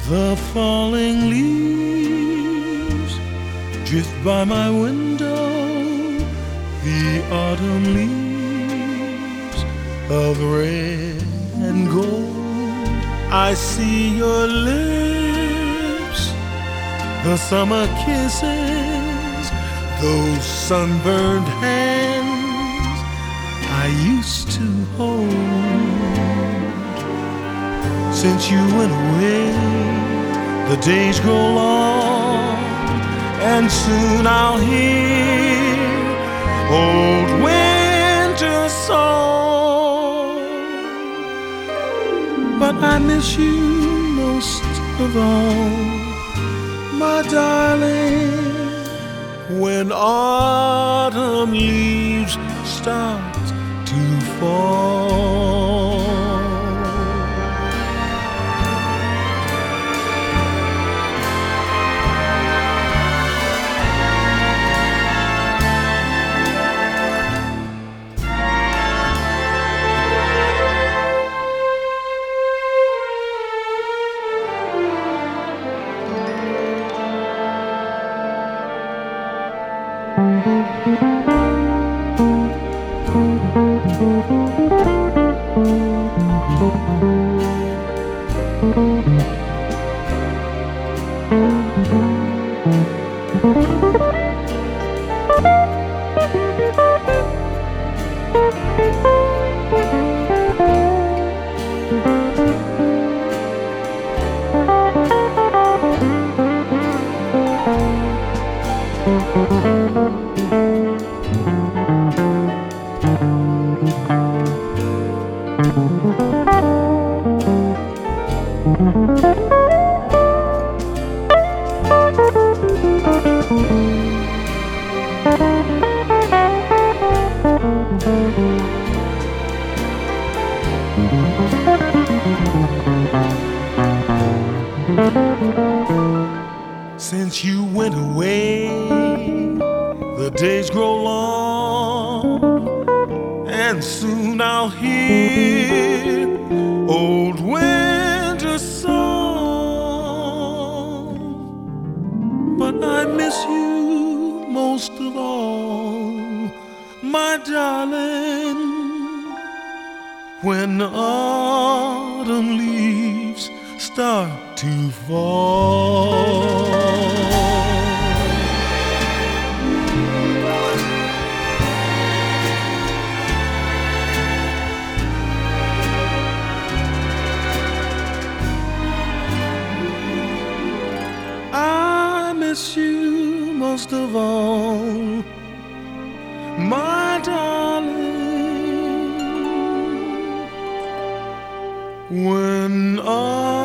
The falling leaves drift by my window, the autumn leaves of red and gold. I see your lips, the summer kisses, those sunburned hands I used to hold. Since you went away, the days grow long, and soon I'll hear old winter song. But I miss you most of all, my darling, when autumn leaves start to fall. Since you went away, the days grow long, and soon I'll hear old winter song. But I miss you most of all, my darling, when autumn leaves start to fall. I miss you most of all, my darling, when